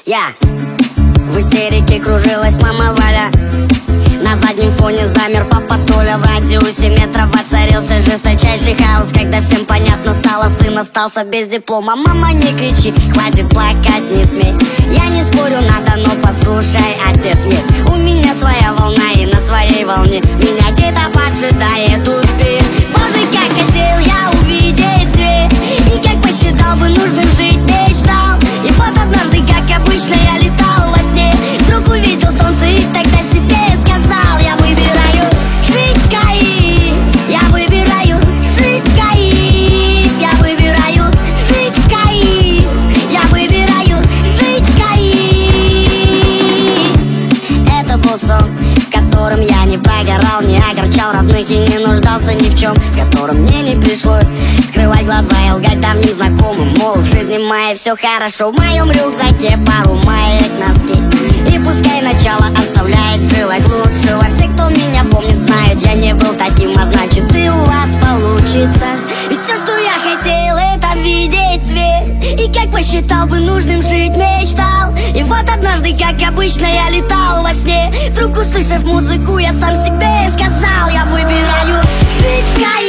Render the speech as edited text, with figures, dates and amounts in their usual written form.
Я в истерике кружилась мама Валя. На заднем фоне замер папа Толя. В радиусе метров воцарился жесточайший хаос, когда всем понятно стало, сын остался без диплома. Мама, не кричи, хватит плакать, не смей. Я не спорю, надо, но послушай, отец есть. У меня своя волна, и на своей волне меня где-то поджидает успех. Боже, как хотел я увидеть свет, и как посчитал бы нужным жить, мечтал. И вот однажды, как обычно, я летал во сне, вдруг увидел солнце и тогда себе сказал: я выбираю жить в Каире, я выбираю жить в Каире, я выбираю жить в Каире, я выбираю жить в Каире. Это был сон, в котором я не прогорал, не огорчал родных и не нуждался ни в чем, в котором мне не пришлось скрывать глаза и лгать давним знакомым, мол, в жизни моей все хорошо. В моем рюкзаке пару маек, носки, и пускай начало оставляет желать лучшего. Все, кто меня помнит, знают, я не был таким, а значит и у вас получится. Ведь все, что я хотел, это видеть свет, и как посчитал бы нужным жить, мечтал. И вот однажды, как обычно, я летал во сне, вдруг услышав музыку, я сам себе сказал: я выбираю жить в Каире.